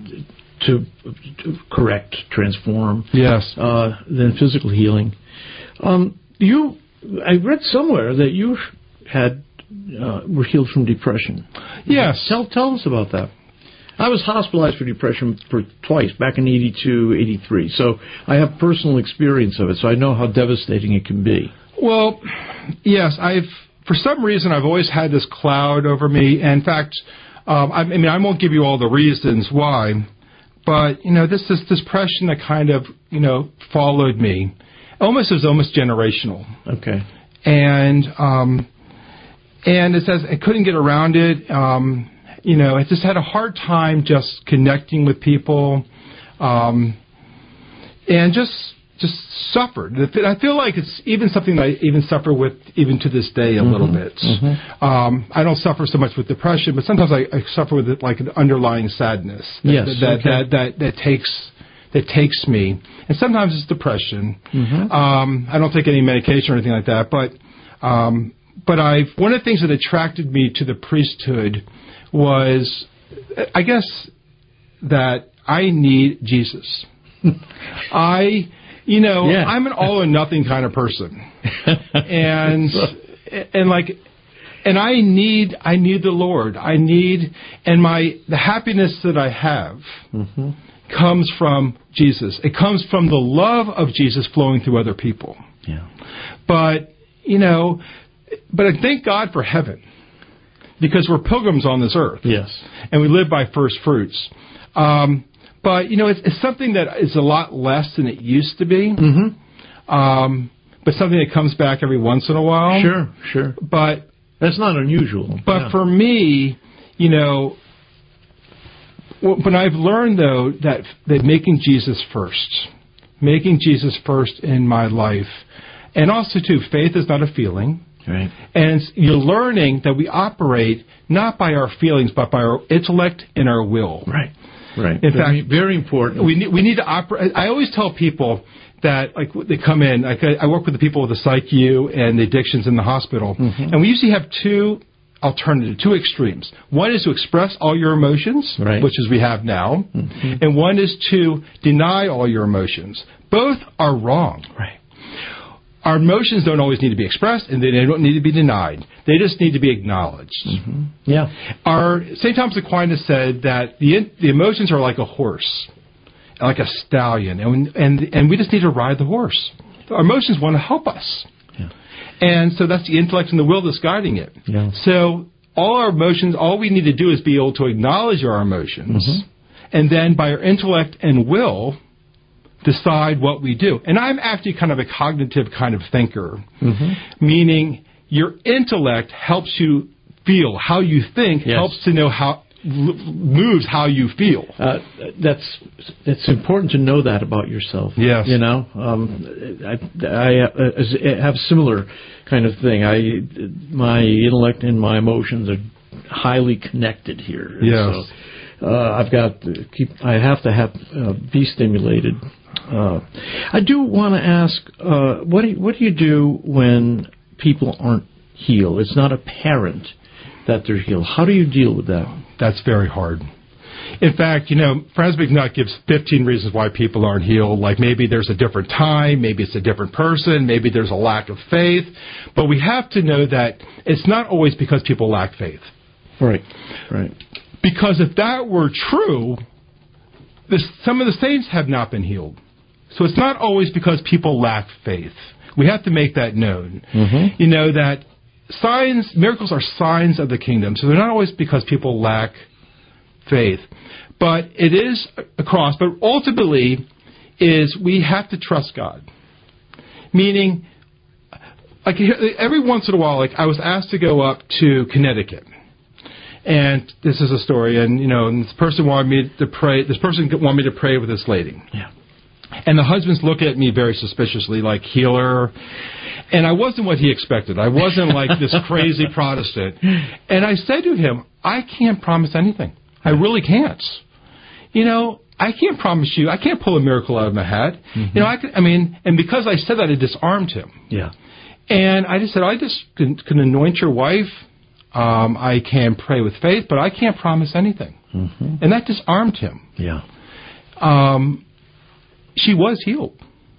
to, to correct, transform. Yes, uh, than physical healing. Um, you, I read somewhere that you had uh, were healed from depression. Yes, tell tell us about that. I was hospitalized for depression for twice, back in eighty-two, eighty-three. So I have personal experience of it, so I know how devastating it can be. Well, yes, I've. For some reason, I've always had this cloud over me. And in fact, um, I, I mean, I won't give you all the reasons why, but, you know, this is this depression that kind of, you know, followed me. Almost, it was almost generational. Okay. And, um, and it says I couldn't get around it. Um, you know, I just had a hard time just connecting with people, um, and just... just suffered. I feel like it's even something that I even suffer with even to this day a mm-hmm. little bit. Mm-hmm. Um, I don't suffer so much with depression, but sometimes I, I suffer with it like an underlying sadness. That, yes, that, okay. that, that, that takes that takes me. And sometimes it's depression. Mm-hmm. Um, I don't take any medication or anything like that, but um, but I've one of the things that attracted me to the priesthood was, I guess, that I need Jesus. I, you know, Yeah. I'm an all or nothing kind of person, and and like, and I need I need the Lord. I need, and my the happiness that I have Mm-hmm. comes from Jesus. It comes from the love of Jesus flowing through other people. Yeah. But you know, but I thank God for heaven, because we're pilgrims on this earth. Yes. And we live by first fruits. Um, but, you know, it's, it's something that is a lot less than it used to be. Mm-hmm. Um, but something that comes back every once in a while. Sure, sure. But that's not unusual. But yeah. for me, you know, when I've learned, though, that, that making Jesus first, making Jesus first in my life, and also, too, faith is not a feeling. Right. And you're learning that we operate not by our feelings, but by our intellect and our will. Right. Right. In very, fact, very important. We need, we need to operate. I always tell people that, like, they come in. Like, I work with the people with the psych U and the addictions in the hospital, Mm-hmm. and we usually have two alternatives, two extremes. One is to express all your emotions, right. which is we have now, Mm-hmm. and one is to deny all your emotions. Both are wrong. Right. Our emotions don't always need to be expressed, and they don't need to be denied. They just need to be acknowledged. Mm-hmm. Yeah. Our Saint Thomas Aquinas said that the the emotions are like a horse, like a stallion, and and and we just need to ride the horse. Our emotions want to help us, yeah. and so that's the intellect and the will that's guiding it. Yeah. So all our emotions, all we need to do is be able to acknowledge our emotions, Mm-hmm. and then by our intellect and will, decide what we do. And I'm actually kind of a cognitive kind of thinker, Mm-hmm. meaning your intellect helps you feel. How you think Yes. helps to know how moves how you feel. Uh, that's it's important to know that about yourself. Yes. You know, um, I, I, I have a similar kind of thing. I my intellect and my emotions are highly connected here. And Yes. So, uh, I've got to keep. I have to have uh, be stimulated. Uh, I do want to ask, uh, what do you, what do you do when people aren't healed? It's not apparent that they're healed. How do you deal with that? That's very hard. In fact, you know, Franz McNutt gives fifteen reasons why people aren't healed. Like maybe there's a different time, maybe it's a different person, maybe there's a lack of faith. But we have to know that it's not always because people lack faith. Right, right. Because if that were true, this, some of the saints have not been healed. So it's not always because people lack faith. We have to make that known. Mm-hmm. You know, that signs, miracles are signs of the kingdom. So they're not always because people lack faith. But it is a cross. But ultimately, is we have to trust God. Meaning, like every once in a while, like I was asked to go up to Connecticut. And this is a story, and you know, and this person wanted me to pray. This person wanted me to pray with this lady. Yeah. And the husband's looking at me very suspiciously, like healer. And I wasn't what he expected. I wasn't like this crazy Protestant. And I said to him, I can't promise anything. I really can't. You know, I can't promise you. I can't pull a miracle out of my hat. Mm-hmm. You know, I can, I mean, and because I said that, it disarmed him. Yeah. And I just said, I just can, can anoint your wife. Um, I can pray with faith, but I can't promise anything. Mm-hmm. And that disarmed him. Yeah. Um, she was healed.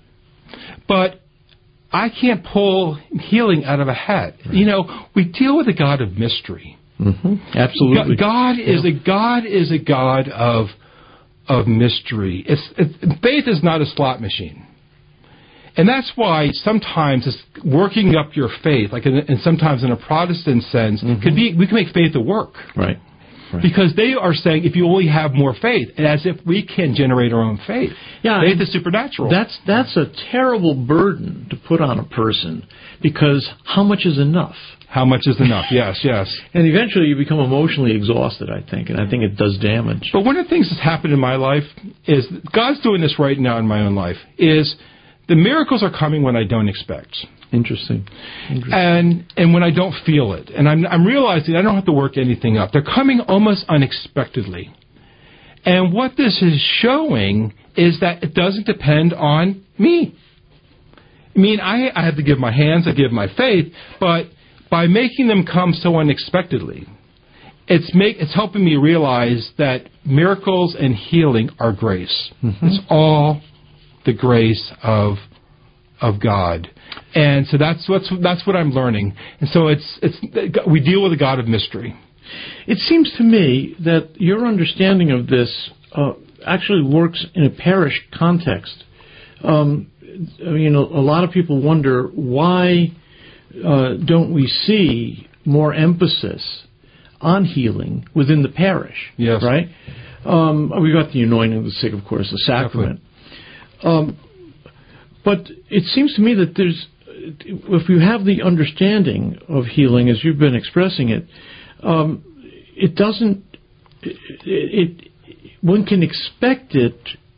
But I can't pull healing out of a hat. Right. You know, we deal with a God of mystery. Mm-hmm. Absolutely. God is yeah. a God is a God of of mystery. It's, it's, faith is not a slot machine. And that's why sometimes it's working up your faith, like in, and sometimes in a Protestant sense, mm-hmm. could be we can make faith a work. Right. Right. Because they are saying if you only have more faith, as if we can generate our own faith. Yeah, faith is supernatural. That's that's a terrible burden to put on a person, because how much is enough? How much is enough? Yes, yes. And eventually you become emotionally exhausted, I think, and I think it does damage. But one of the things that's happened in my life is, God's doing this right now in my own life, is the miracles are coming when I don't expect. Interesting. Interesting. And and when I don't feel it. And I'm I'm realizing I don't have to work anything up. They're coming almost unexpectedly. And what this is showing is that it doesn't depend on me. I mean, I, I have to give my hands, I give my faith, but by making them come so unexpectedly, it's make it's helping me realize that miracles and healing are grace. Mm-hmm. It's all the grace of of God, and so that's what's that's what I'm learning. And so it's it's we deal with a God of mystery. It seems to me that your understanding of this uh, actually works in a parish context. Um, you know, a lot of people wonder why uh, don't we see more emphasis on healing within the parish? Yes. Right? Um, we got the anointing of the sick, of course, the sacrament. Um, but it seems to me that there's, if you have the understanding of healing as you've been expressing it, um, it doesn't, it, it, one can expect it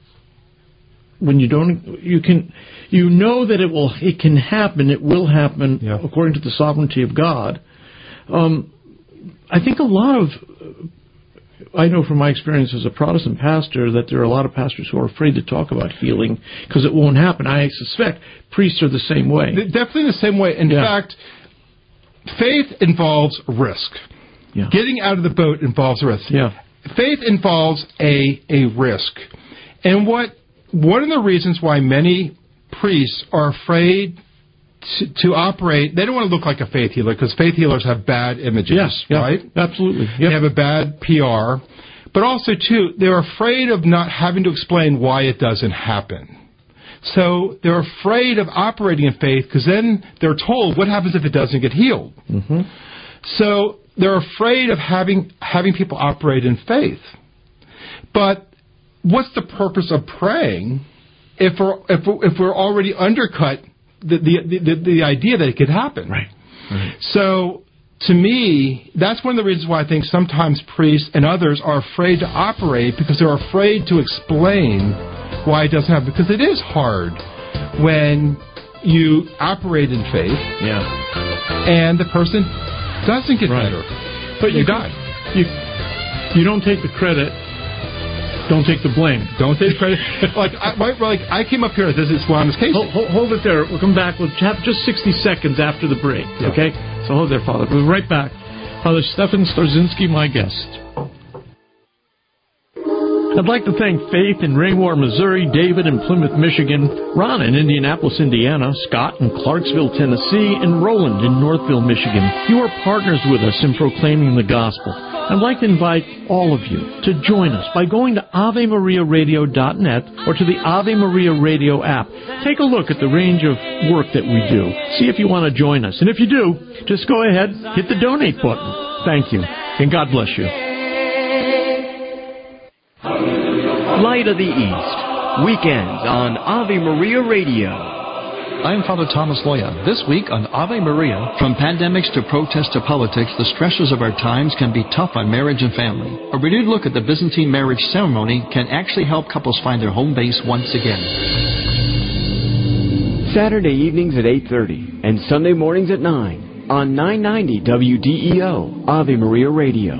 when you don't, you can, you know that it will, it can happen, it will happen yeah. according to the sovereignty of God. Um, I think a lot of, I know from my experience as a Protestant pastor that there are a lot of pastors who are afraid to talk about healing because it won't happen. I suspect priests are the same way. Definitely the same way. In yeah. fact, faith involves risk. Yeah. Getting out of the boat involves risk. Yeah. Faith involves a, a risk. And what one of the reasons why many priests are afraid To, to operate, they don't want to look like a faith healer because faith healers have bad images, yes, yeah, right? Absolutely. Yep. They have a bad P R. But also, too, they're afraid of not having to explain why it doesn't happen. So they're afraid of operating in faith because then they're told what happens if it doesn't get healed. Mm-hmm. So they're afraid of having having people operate in faith. But what's the purpose of praying if we're, if we're, if we're already undercut The, the the the idea that it could happen. Right. right. So, to me, that's one of the reasons why I think sometimes priests and others are afraid to operate because they're afraid to explain why it doesn't happen. Because it is hard when you operate in faith yeah. and the person doesn't get right. better. But they you die. You, you don't take the credit. Don't take the blame. Don't take credit. like, I, like I came up here. This is Juana's case. Hold, hold, hold it there. We'll come back. We'll have just sixty seconds after the break. Yeah. Okay. So hold there, Father. We'll be right back. Father Stefan Starzinski, my guest. I'd like to thank Faith in Raymore, Missouri, David in Plymouth, Michigan, Ron in Indianapolis, Indiana, Scott in Clarksville, Tennessee, and Roland in Northville, Michigan. You are partners with us in proclaiming the gospel. I'd like to invite all of you to join us by going to Ave Maria Radio dot net or to the Ave Maria Radio app. Take a look at the range of work that we do. See if you want to join us. And if you do, just go ahead, hit the donate button. Thank you, and God bless you. Light of the East, weekends on Ave Maria Radio. I am Father Thomas Loya. This week on Ave Maria, from pandemics to protests to politics, the stresses of our times can be tough on marriage and family. A renewed look at the Byzantine marriage ceremony can actually help couples find their home base once again. Saturday evenings at eight thirty and Sunday mornings at nine on nine ninety W D E O, Ave Maria Radio.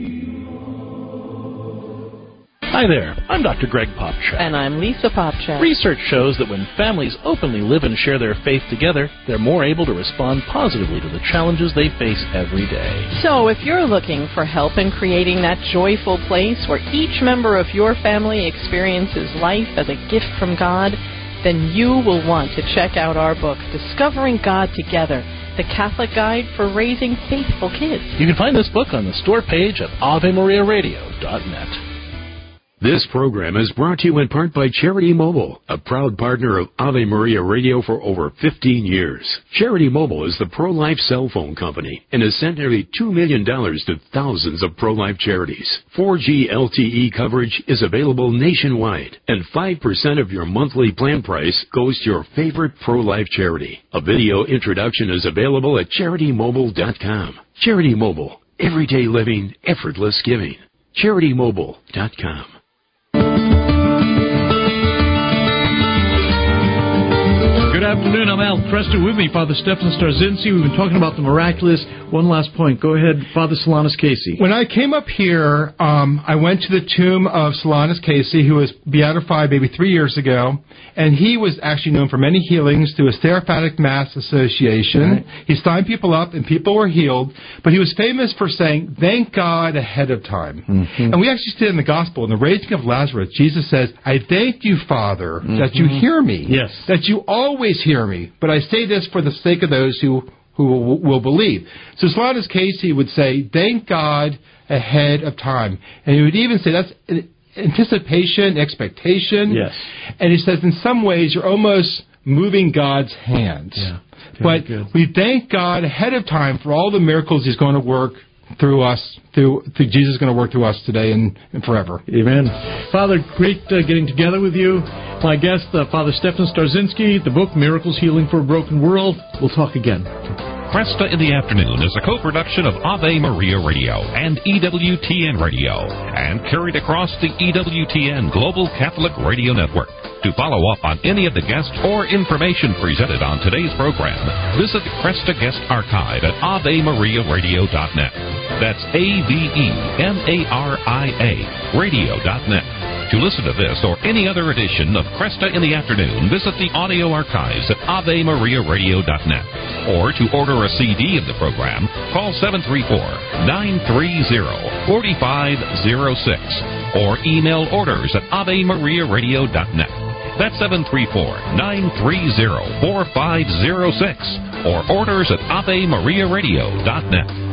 Hi there, I'm Doctor Greg Popchat. And I'm Lisa Popchat. Research shows that when families openly live and share their faith together, they're more able to respond positively to the challenges they face every day. So if you're looking for help in creating that joyful place where each member of your family experiences life as a gift from God, then you will want to check out our book, Discovering God Together, the Catholic Guide for Raising Faithful Kids. You can find this book on the store page at Ave Maria Radio dot net. This program is brought to you in part by Charity Mobile, a proud partner of Ave Maria Radio for over fifteen years. Charity Mobile is the pro-life cell phone company and has sent nearly two million dollars to thousands of pro-life charities. four G L T E coverage is available nationwide, and five percent of your monthly plan price goes to your favorite pro-life charity. A video introduction is available at Charity Mobile dot com. Charity Mobile, everyday living, effortless giving. Charity Mobile dot com. Good afternoon. I'm Al Kresta. With me, Father Stephan Starzinski. We've been talking about the miraculous. One last point. Go ahead, Father Solanus Casey. When I came up here, um, I went to the tomb of Solanus Casey, who was beatified maybe three years ago, and he was actually known for many healings through a Seraphatic Mass Association. Right. He signed people up, and people were healed, but he was famous for saying, thank God ahead of time. Mm-hmm. And we actually see it in the Gospel. In the raising of Lazarus, Jesus says, I thank you, Father, mm-hmm. that you hear me. Yes. That you always hear me. But I say this for the sake of those who who will, will believe. So Solanus Casey would say, thank God ahead of time. And he would even say that's anticipation, expectation. Yes. And he says in some ways you're almost moving God's hands. Yeah. But good. we thank God ahead of time for all the miracles he's going to work through us, through, through Jesus is going to work through us today and, and forever. Amen. Father, great uh, getting together with you. My guest, uh, Father Stephan Starzinski, the book Miracles Healing for a Broken World. We'll talk again. Cresta in the Afternoon is a co-production of Ave Maria Radio and E W T N Radio and carried across the E W T N Global Catholic Radio Network. To follow up on any of the guests or information presented on today's program, visit the Cresta Guest Archive at ave maria radio dot net. That's A V E M A R I A radio dot net. To listen to this or any other edition of Cresta in the Afternoon, visit the audio archives at ave maria radio dot net. Or to order a C D of the program, call seven three four, nine three zero, four five zero six or email orders at ave maria radio dot net. That's seven three four, nine three zero, four five zero six or orders at ave maria radio dot net.